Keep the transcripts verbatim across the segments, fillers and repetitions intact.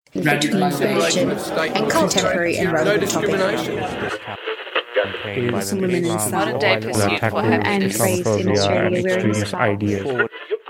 between Persian and contemporary and relevant topics. Some women in Islam and raised in Australia wearing hijab.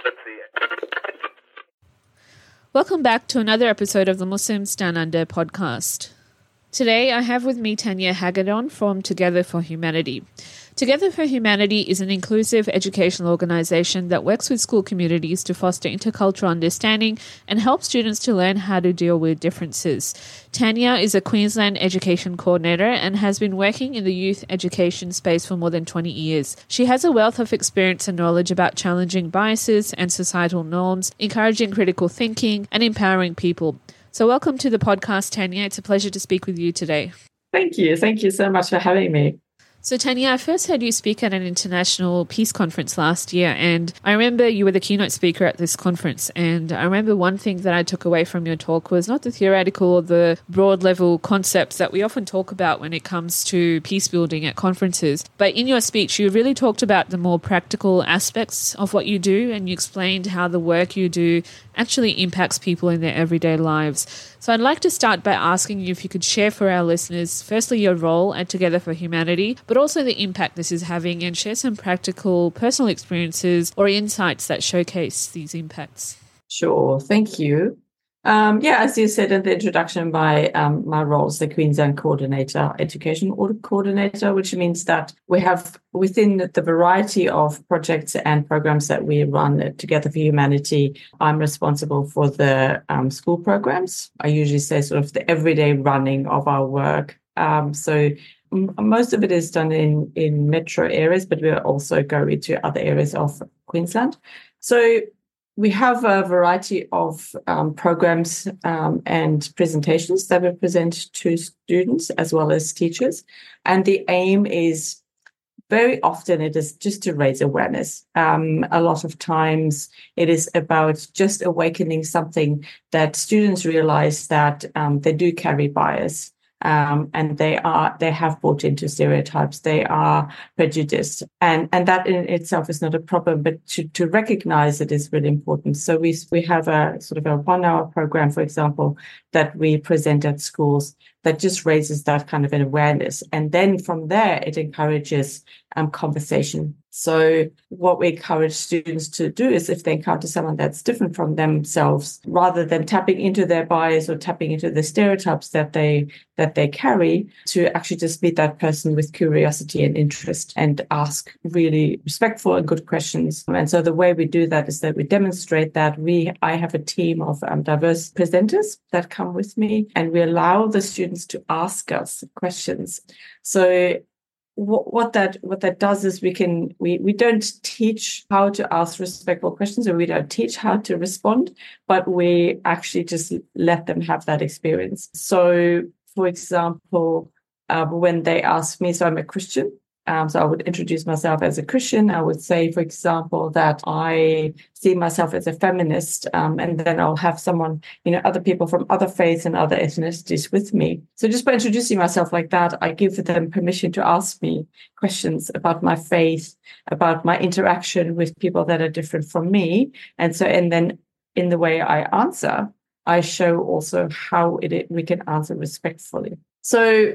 Welcome back to another episode of the Muslims Down Under podcast. Today I have with me Tanya Hagedorn from Together for Humanity. Together for Humanity is an inclusive educational organisation that works with school communities to foster intercultural understanding and help students to learn how to deal with differences. Tanya is a Queensland education coordinator and has been working in the youth education space for more than twenty years. She has a wealth of experience and knowledge about challenging biases and societal norms, encouraging critical thinking and empowering people. So welcome to the podcast, Tanya. It's a pleasure to speak with you today. Thank you. Thank you so much for having me. So, Tanya, I first heard you speak at an international peace conference last year, and I remember you were the keynote speaker at this conference. And I remember one thing that I took away from your talk was not the theoretical or the broad level concepts that we often talk about when it comes to peace building at conferences. But in your speech, you really talked about the more practical aspects of what you do, and you explained how the work you do actually impacts people in their everyday lives. So I'd like to start by asking you if you could share for our listeners, firstly, your role at Together for Humanity, but also the impact this is having, and share some practical personal experiences or insights that showcase these impacts. Sure. Thank you. Um, yeah, as you said in the introduction, my um, my role is the Queensland Coordinator, Education Audit Coordinator, which means that we have within the variety of projects and programs that we run at Together for Humanity, I'm responsible for the um, school programs. I usually say sort of the everyday running of our work. Um, so m- most of it is done in, in metro areas, but we also go into other areas of Queensland. So we have a variety of um, programs um, and presentations that we present to students as well as teachers. And the aim is very often it is just to raise awareness. Um, a lot of times it is about just awakening something that students realize that um, they do carry bias. Um, and they are they have bought into stereotypes. They are prejudiced, and and that in itself is not a problem. But to to recognize it is really important. So we we have a sort of a one hour program, for example, that we present at schools that just raises that kind of an awareness, and then from there it encourages um, conversation. So what we encourage students to do is if they encounter someone that's different from themselves, rather than tapping into their bias or tapping into the stereotypes that they that they carry, to actually just meet that person with curiosity and interest and ask really respectful and good questions. And so the way we do that is that we demonstrate that we I have a team of um, diverse presenters that come with me, and we allow the students to ask us questions. So What, what that what that does is we can we we don't teach how to ask respectful questions, or we don't teach how to respond, but we actually just let them have that experience. So, for example, uh, when they ask me, so I'm a Christian. Um, so I would introduce myself as a Christian. I would say, for example, that I see myself as a feminist, um, and then I'll have someone, you know, other people from other faiths and other ethnicities with me. So just by introducing myself like that, I give them permission to ask me questions about my faith, about my interaction with people that are different from me. And so, and then in the way I answer, I show also how it we can answer respectfully. So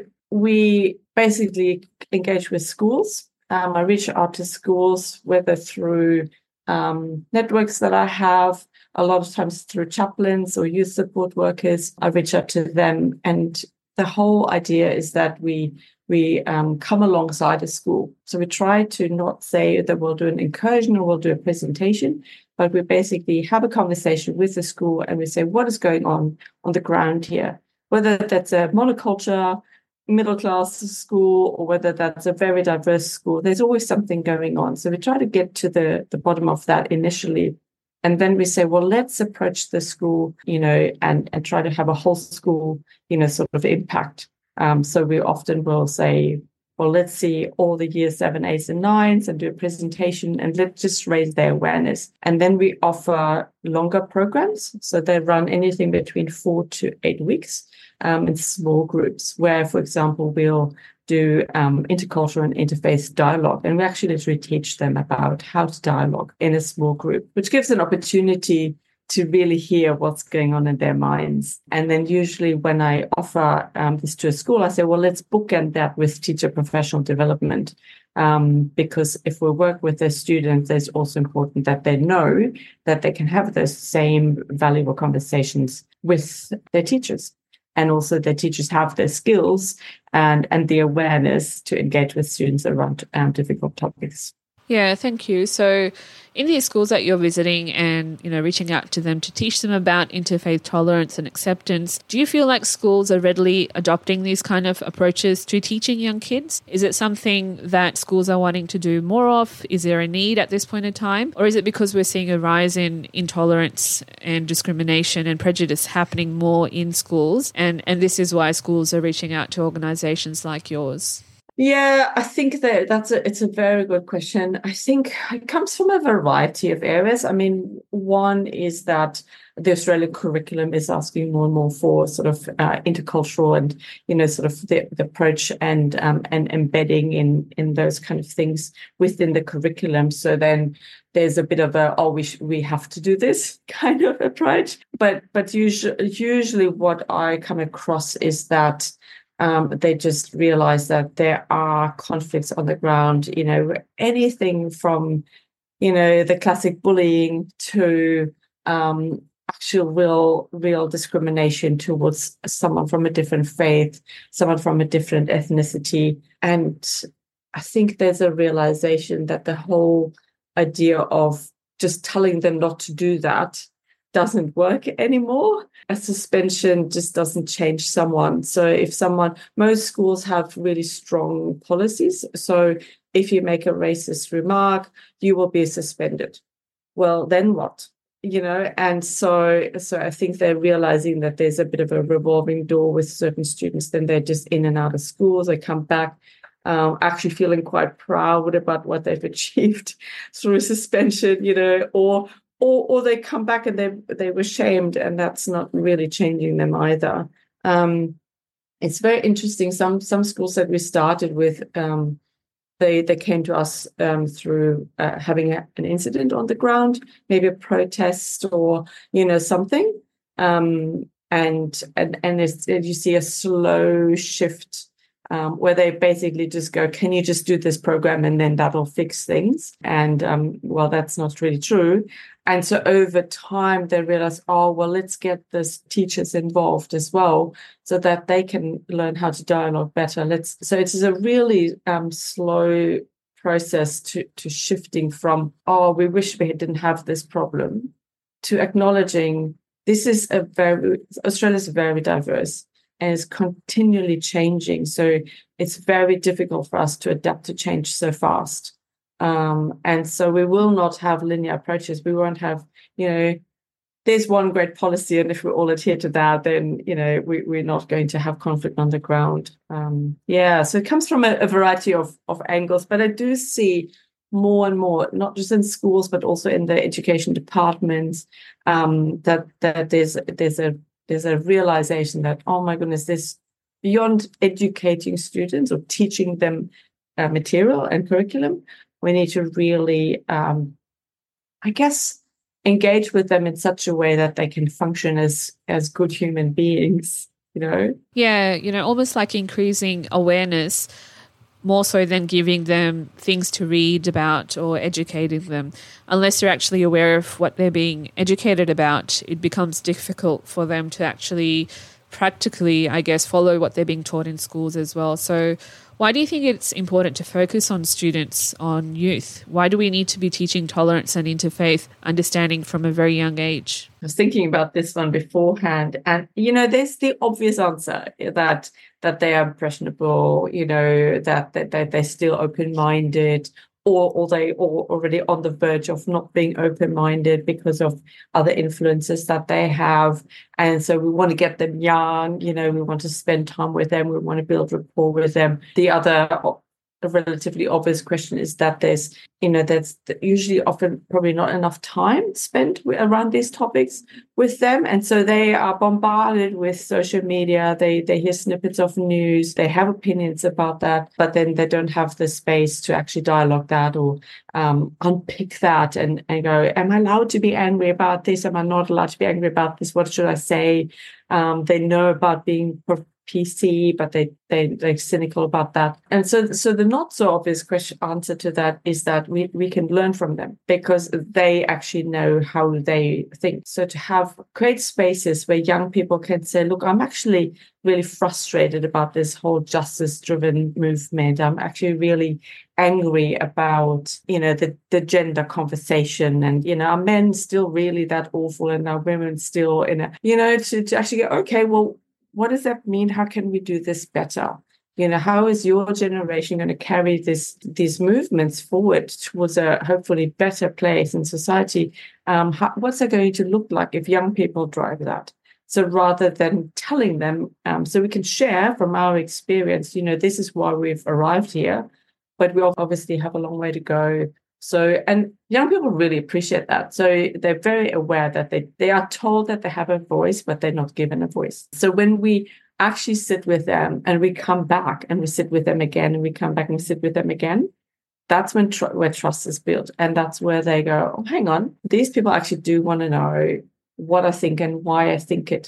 we basically engage with schools. Um, I reach out to schools, whether through um, networks that I have, a lot of times through chaplains or youth support workers. I reach out to them. And the whole idea is that we we um, come alongside a school. So we try to not say that we'll do an incursion or we'll do a presentation, but we basically have a conversation with the school and we say, what is going on on the ground here? Whether that's a monoculture, middle-class school, or whether that's a very diverse school, there's always something going on. So we try to get to the, the bottom of that initially. And then we say, well, let's approach the school, you know, and, and try to have a whole school, you know, sort of impact. Um, so we often will say, well, let's see all the year seven, eights, and nines and do a presentation, and let's just raise their awareness. And then we offer longer programs. So they run anything between four to eight weeks um, in small groups where, for example, we'll do um, intercultural and interfaith dialogue. And we actually literally teach them about how to dialogue in a small group, which gives an opportunity to really hear what's going on in their minds. And then usually when I offer um, this to a school, I say, well, let's bookend that with teacher professional development. Um, because if we work with their students, it's also important that they know that they can have those same valuable conversations with their teachers. And also their teachers have the skills and, and the awareness to engage with students around um, difficult topics. Yeah, thank you. So in these schools that you're visiting and, you know, reaching out to them to teach them about interfaith tolerance and acceptance, do you feel like schools are readily adopting these kind of approaches to teaching young kids? Is it something that schools are wanting to do more of? Is there a need at this point in time? Or is it because we're seeing a rise in intolerance and discrimination and prejudice happening more in schools? And, and this is why schools are reaching out to organizations like yours? Yeah, I think that that's a, it's a very good question. I think it comes from a variety of areas. I mean, one is that the Australian curriculum is asking more and more for sort of uh, intercultural and, you know, sort of the, the approach and um, and embedding in in those kind of things within the curriculum. So then there's a bit of a, oh, we sh- we have to do this kind of approach. But but usually usually what I come across is that Um, they just realize that there are conflicts on the ground, you know, anything from, you know, the classic bullying to um, actual real, real discrimination towards someone from a different faith, someone from a different ethnicity. And I think there's a realization that the whole idea of just telling them not to do that doesn't work anymore. A suspension just doesn't change someone. So if someone, most schools have really strong policies. So if you make a racist remark, you will be suspended. Well, then what? You know, and so so I think they're realizing that there's a bit of a revolving door with certain students. Then they're just in and out of schools. They come back um, actually feeling quite proud about what they've achieved through suspension, you know, or Or, or they come back and they they were shamed, and that's not really changing them either. Um, it's very interesting. Some some schools that we started with, um, they they came to us um, through uh, having a, an incident on the ground, maybe a protest or you know something, um, and and and it's, you see a slow shift. Um, where they basically just go, can you just do this program and then that'll fix things? And um, well, that's not really true. And so over time, they realize, oh, well, let's get the teachers involved as well so that they can learn how to dialogue better. Let's. So it's a really um, slow process to, to shifting from, oh, we wish we didn't have this problem, to acknowledging this is a very, Australia's very diverse and is continually changing. So it's very difficult for us to adapt to change so fast. Um, and so we will not have linear approaches. We won't have, you know, there's one great policy, and if we all adhere to that, then, you know, we, we're not going to have conflict on the ground. Um, yeah, so it comes from a, a variety of, of angles, but I do see more and more, not just in schools, but also in the education departments, um, that, that there's there's a there's a realization that, oh my goodness, this beyond educating students or teaching them uh, material and curriculum, we need to really, um, I guess, engage with them in such a way that they can function as as good human beings, you know? Yeah, you know, almost like increasing awareness more so than giving them things to read about or educating them. Unless you're actually aware of what they're being educated about, it becomes difficult for them to actually practically, I guess, follow what they're being taught in schools as well. So why do you think it's important to focus on students, on youth? Why do we need to be teaching tolerance and interfaith understanding from a very young age? I was thinking about this one beforehand, and, you know, there's the obvious answer that that they are impressionable, you know, that, that, that they're still open-minded, or, or they are already on the verge of not being open-minded because of other influences that they have. And so we want to get them young, you know, we want to spend time with them, we want to build rapport with them. The other a relatively obvious question is that there's, you know, there's usually often probably not enough time spent around these topics with them. And so they are bombarded with social media. They they hear snippets of news. They have opinions about that, but then they don't have the space to actually dialogue that or um, unpick that and, and go, am I allowed to be angry about this? Am I not allowed to be angry about this? What should I say? Um, they know about being P C, but they, they, they're cynical about that. And so so the not so obvious question answer to that is that we, we can learn from them because they actually know how they think. So to have create spaces where young people can say, look, I'm actually really frustrated about this whole justice-driven movement. I'm actually really angry about, you know, the, the gender conversation and, you know, are men still really that awful and are women still in a, you know, to, to actually go, okay, well, what does that mean? How can we do this better? You know, how is your generation going to carry this these movements forward towards a hopefully better place in society? Um, how, what's it going to look like if young people drive that? So rather than telling them, um, so we can share from our experience, you know, this is why we've arrived here, but we obviously have a long way to go. So, and young people really appreciate that. So they're very aware that they, they are told that they have a voice, but they're not given a voice. So when we actually sit with them and we come back and we sit with them again and we come back and we sit with them again, that's when tr- where trust is built. And that's where they go, oh, hang on, these people actually do want to know what I think and why I think it.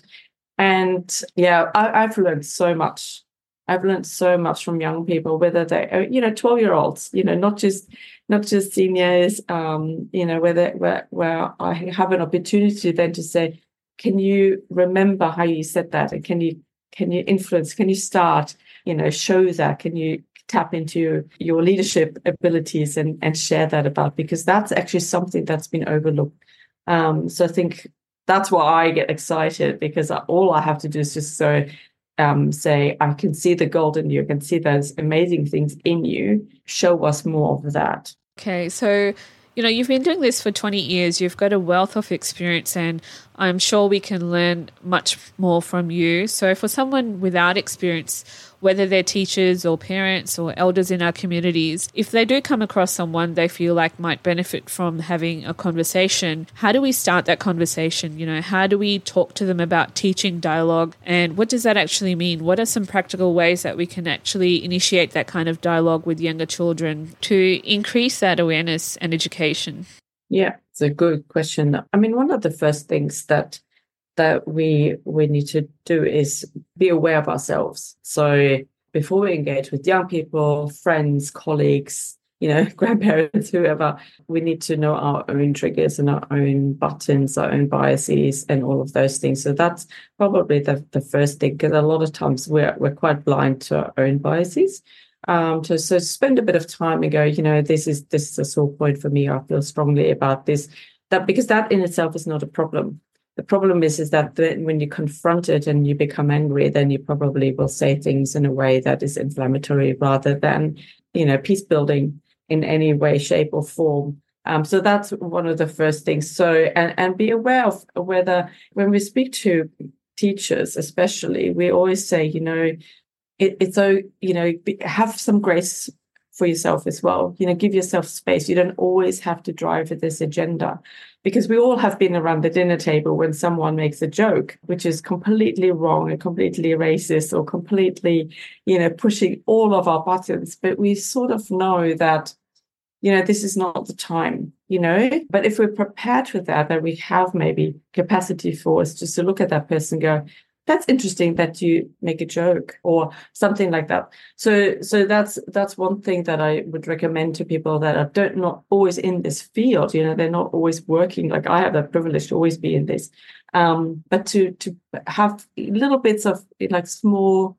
And yeah, I, I've learned so much. I've learned so much from young people, whether they, you know, twelve-year-olds, you know, not just not just seniors, um, you know, whether where where I have an opportunity then to say, can you remember how you said that, and can you can you influence, can you start, you know, show that, can you tap into your leadership abilities and and share that about, because that's actually something that's been overlooked. Um, so I think that's why I get excited, because all I have to do is just so. Um, say, I can see the gold in you, I can see those amazing things in you, show us more of that. Okay, so, you know, you've been doing this for twenty years, you've got a wealth of experience, and I'm sure we can learn much more from you. So for someone without experience, whether they're teachers or parents or elders in our communities, if they do come across someone they feel like might benefit from having a conversation, how do we start that conversation? You know, how do we talk to them about teaching dialogue, and what does that actually mean? What are some practical ways that we can actually initiate that kind of dialogue with younger children to increase that awareness and education? Yeah, it's a good question. I mean, one of the first things that that we we need to do is be aware of ourselves. So before we engage with young people, friends, colleagues, you know, grandparents, whoever, we need to know our own triggers and our own buttons, our own biases, and all of those things. So that's probably the, the first thing, because a lot of times we're we're quite blind to our own biases. Um, to so spend a bit of time and go, you know, this is this is a sore point for me. I feel strongly about this. That because that in itself is not a problem. The problem is, is that when you confront it and you become angry, then you probably will say things in a way that is inflammatory rather than, you know, peace building in any way, shape, or form. Um, so that's one of the first things. So and and be aware of whether when we speak to teachers, especially, we always say, you know, it, it's so you know, be, have some grace for yourself as well. You know, give yourself space. You don't always have to drive with this agenda. Because we all have been around the dinner table when someone makes a joke, which is completely wrong and completely racist or completely, you know, pushing all of our buttons. But we sort of know that, you know, this is not the time, you know. But if we're prepared for that, that we have maybe capacity for us just to look at that person and go, that's interesting that you make a joke or something like that. So so that's that's one thing that I would recommend to people that are don't not always in this field. You know, they're not always working. Like I have that privilege to always be in this. Um, but to to have little bits of like small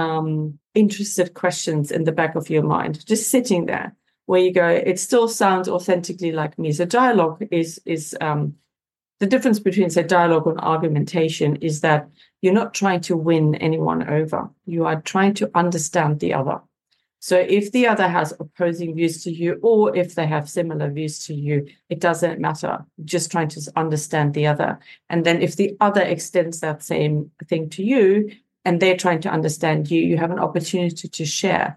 um, interested questions in the back of your mind, just sitting there where you go, it still sounds authentically like me. So dialogue is is um, the difference between, say, dialogue and argumentation is that you're not trying to win anyone over. You are trying to understand the other. So if the other has opposing views to you, or if they have similar views to you, it doesn't matter. Just trying to understand the other. And then if the other extends that same thing to you, and they're trying to understand you, you have an opportunity to share.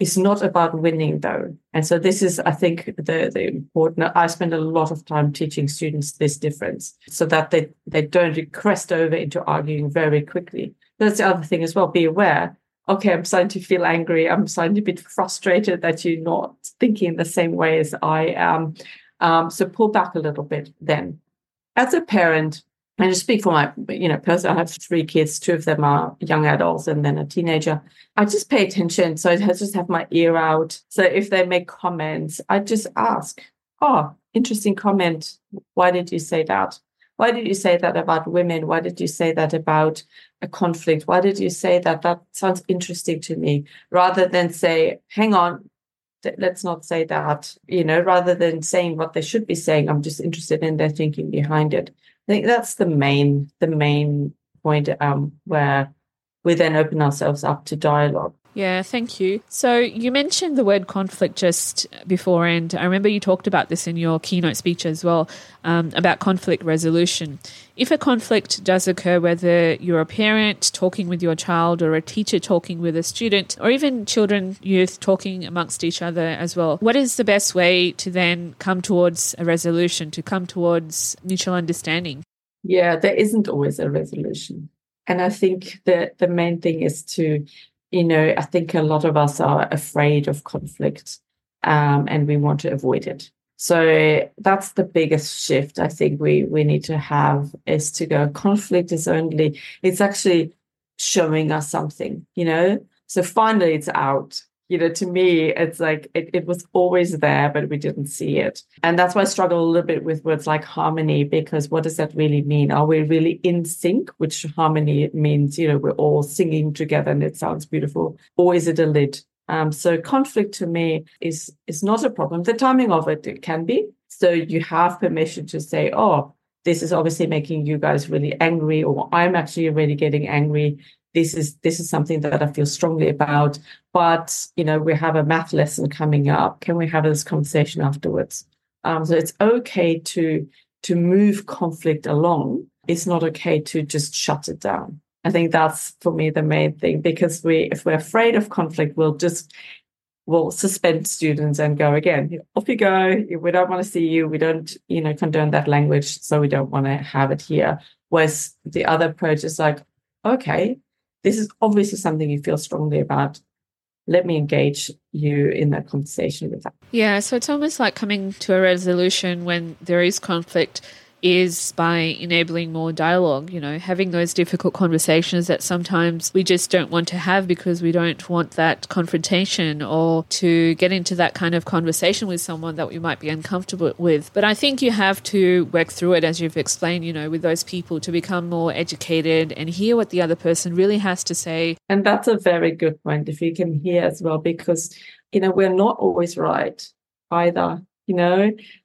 It's not about winning, though. And so this is, I think, the, the important, I spend a lot of time teaching students this difference so that they, they don't crest over into arguing very quickly. That's the other thing as well. Be aware, okay, I'm starting to feel angry. I'm starting to be frustrated that you're not thinking the same way as I am. Um, so pull back a little bit then. As a parent, and to speak for my, you know, person, I have three kids. Two of them are young adults and then a teenager. I just pay attention. So I just have my ear out. So if they make comments, I just ask, oh, interesting comment. Why did you say that? Why did you say that about women? Why did you say that about a conflict? Why did you say that? That sounds interesting to me. Rather than say, hang on, let's not say that, you know, rather than saying what they should be saying, I'm just interested in their thinking behind it. I think that's the main, the main point um, where we then open ourselves up to dialogue. Yeah, thank you. So you mentioned the word conflict just before, and I remember you talked about this in your keynote speech as well, um, about conflict resolution. If a conflict does occur, whether you're a parent talking with your child or a teacher talking with a student, or even children, youth talking amongst each other as well, what is the best way to then come towards a resolution, to come towards mutual understanding? Yeah, there isn't always a resolution. And I think that the main thing is to, you know, I think a lot of us are afraid of conflict um, and we want to avoid it. So that's the biggest shift I think we, we need to have, is to go, conflict is only, it's actually showing us something, you know? So finally it's out. You know, to me, it's like it, it was always there, but we didn't see it. And that's why I struggle a little bit with words like harmony, because what does that really mean? Are we really in sync? Which harmony means, you know, we're all singing together and it sounds beautiful. Or is it a lid? Um, so conflict to me is, is not a problem. The timing of it, it can be. So you have permission to say, oh, this is obviously making you guys really angry, or I'm actually really getting angry. This is this is something that I feel strongly about, but you know, we have a math lesson coming up. Can we have this conversation afterwards? Um, so it's okay to to move conflict along. It's not okay to just shut it down. I think that's for me the main thing, because we, if we're afraid of conflict, we'll just we'll suspend students and go again. Off you go. We don't want to see you. We don't, you know, condone that language, so we don't want to have it here. Whereas the other approach is like, okay, this is obviously something you feel strongly about. Let me engage you in that conversation with that. Yeah, so it's almost like coming to a resolution when there is conflict is by enabling more dialogue, you know, having those difficult conversations that sometimes we just don't want to have because we don't want that confrontation or to get into that kind of conversation with someone that we might be uncomfortable with. But I think you have to work through it, as you've explained, you know, with those people, to become more educated and hear what the other person really has to say. And that's a very good point, if you can hear as well, because, you know, we're not always right either, you know.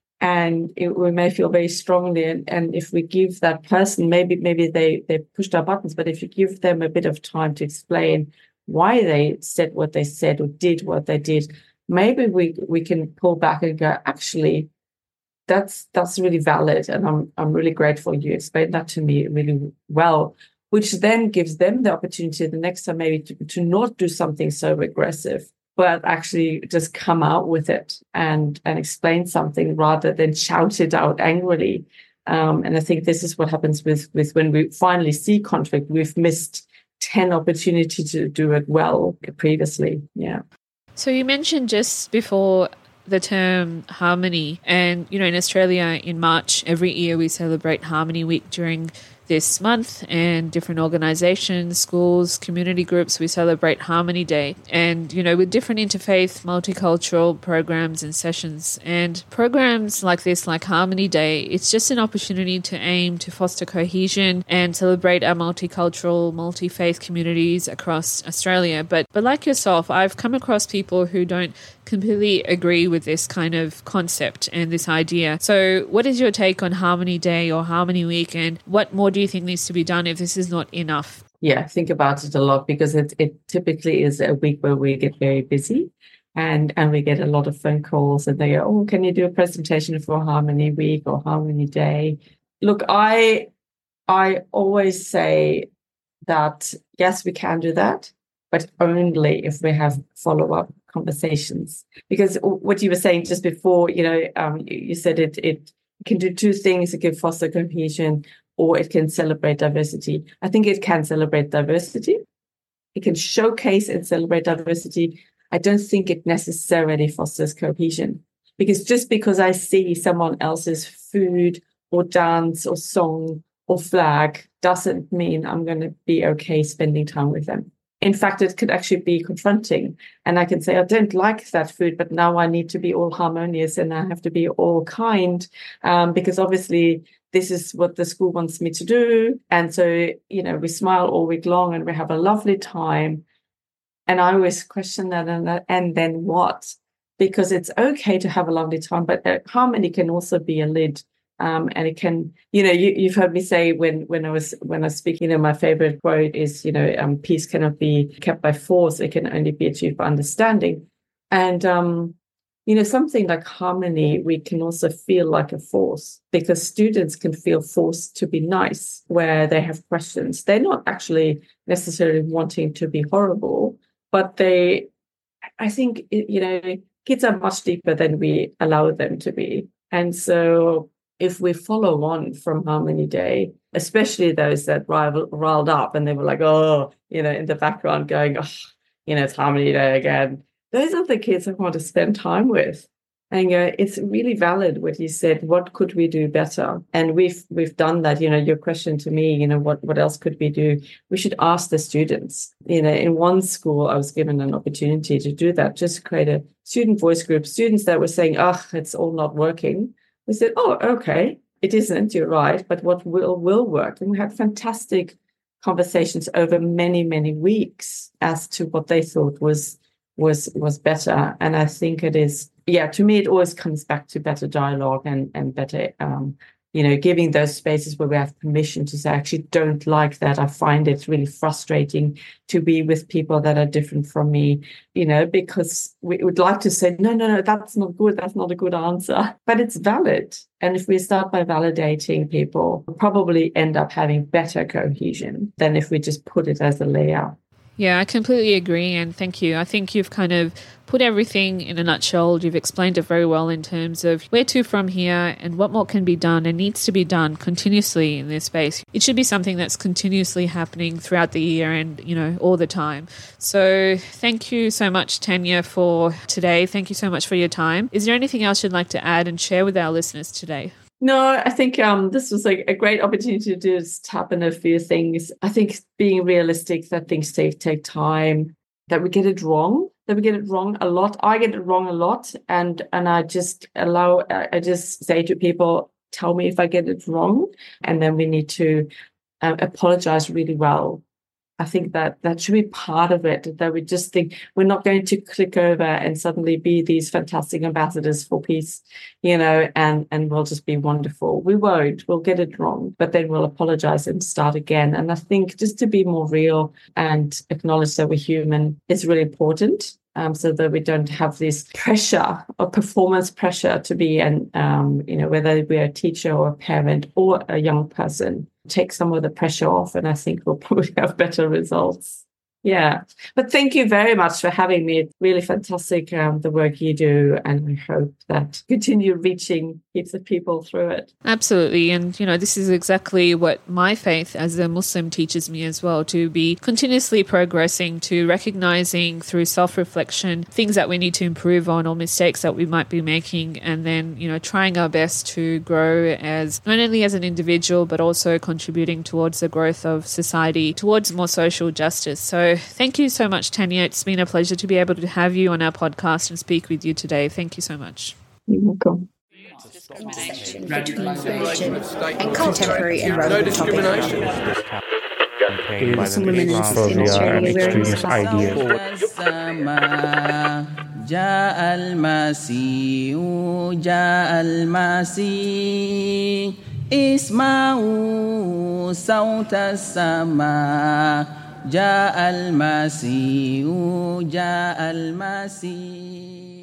And it, we may feel very strongly, and, and if we give that person, maybe maybe they, they pushed our buttons, but if you give them a bit of time to explain why they said what they said or did what they did, maybe we we can pull back and go, actually, that's that's really valid, and I'm I'm really grateful you explained that to me really well, which then gives them the opportunity the next time maybe to, to not do something so aggressive, but actually just come out with it and, and explain something rather than shout it out angrily. Um, and I think this is what happens with, with when we finally see conflict. We've missed ten opportunities to do it well previously. Yeah. So you mentioned just before the term harmony, and, you know, in Australia in March, every year we celebrate Harmony Week during this month, and different organizations, schools, community groups, we celebrate Harmony Day. And, you know, with different interfaith, multicultural programs and sessions. And programs like this, like Harmony Day, it's just an opportunity to aim to foster cohesion and celebrate our multicultural, multi-faith communities across Australia. But, but like yourself, I've come across people who don't completely agree with this kind of concept and this idea. So what is your take on Harmony Day or Harmony Week, and what more do you think needs to be done if this is not enough? Yeah, think about it a lot, because it, it typically is a week where we get very busy and, and we get a lot of phone calls, and they go, oh, can you do a presentation for Harmony Week or Harmony Day? Look, I I always say that, yes, we can do that, but only if we have follow-up conversations. Because what you were saying just before, you know, um, you said it, it can do two things. It can foster cohesion, or it can celebrate diversity. I think it can celebrate diversity. It can showcase and celebrate diversity. I don't think it necessarily fosters cohesion, because just because I see someone else's food or dance or song or flag doesn't mean I'm going to be okay spending time with them. In fact, it could actually be confronting. And I can say, I don't like that food, but now I need to be all harmonious and I have to be all kind, um, because obviously this is what the school wants me to do. And so, you know, we smile all week long and we have a lovely time. And I always question that, and, that, and then what? Because it's okay to have a lovely time, but uh, harmony can also be a lid. Um, and it can, you know, you, you've heard me say when when I was when I was speaking, you know, my favorite quote is, you know, um, peace cannot be kept by force; it can only be achieved by understanding. And um, you know, something like harmony, we can also feel like a force, because students can feel forced to be nice where they have questions. They're not actually necessarily wanting to be horrible, but they, I think, you know, kids are much deeper than we allow them to be, and so. If we follow on from Harmony Day, especially those that riled, riled up and they were like, oh, you know, in the background going, oh, you know, it's Harmony Day again. Those are the kids I want to spend time with. And uh, it's really valid what you said. What could we do better? And we've we've done that. You know, your question to me, you know, what, what else could we do? We should ask the students. You know, in one school, I was given an opportunity to do that, just create a student voice group, students that were saying, oh, it's all not working. We said, oh, okay, it isn't, you're right, but what will will work? And we had fantastic conversations over many, many weeks as to what they thought was was was better. And I think it is, yeah, to me, it always comes back to better dialogue and, and better, um, you know, giving those spaces where we have permission to say, I actually don't like that. I find it really frustrating to be with people that are different from me, you know, because we would like to say, no, no, no, that's not good. That's not a good answer. But it's valid. And if we start by validating people, we'll probably end up having better cohesion than if we just put it as a layer. Yeah, I completely agree, and thank you. I think you've kind of put everything in a nutshell. You've explained it very well in terms of where to from here and what more can be done and needs to be done continuously in this space. It should be something that's continuously happening throughout the year and, you know, all the time. So thank you so much, Tanya, for today. Thank you so much for your time. Is there anything else you'd like to add and share with our listeners today? No, I think um, this was a, a great opportunity to do is tap in a few things. I think being realistic that things take take time, that we get it wrong, that we get it wrong a lot. I get it wrong a lot, and and I just allow, I just say to people, tell me if I get it wrong, and then we need to uh, apologize really well. I think that that should be part of it, that we just think we're not going to click over and suddenly be these fantastic ambassadors for peace, you know, and, and we'll just be wonderful. We won't. We'll get it wrong, but then we'll apologize and start again. And I think just to be more real and acknowledge that we're human is really important. Um, so that we don't have this pressure or performance pressure to be an, um, you know, whether we're a teacher or a parent or a young person, take some of the pressure off. And I think we'll probably have better results. Yeah. But thank you very much for having me. It's really fantastic, um, the work you do. And I hope that continue reaching heaps of people through it. Absolutely. And, you know, this is exactly what my faith as a Muslim teaches me as well, to be continuously progressing, to recognizing through self-reflection things that we need to improve on or mistakes that we might be making. And then, you know, trying our best to grow as not only as an individual, but also contributing towards the growth of society, towards more social justice. So thank you so much, Tanya. It's been a pleasure to be able to have you on our podcast and speak with you today. Thank you so much. You're welcome. Intersection between religion and contemporary and relevant topics. Muslim women in Australia wearing جاء المسيح جاء المسيح اسمعوا صوت السماء جاء المسيح جاء المسيح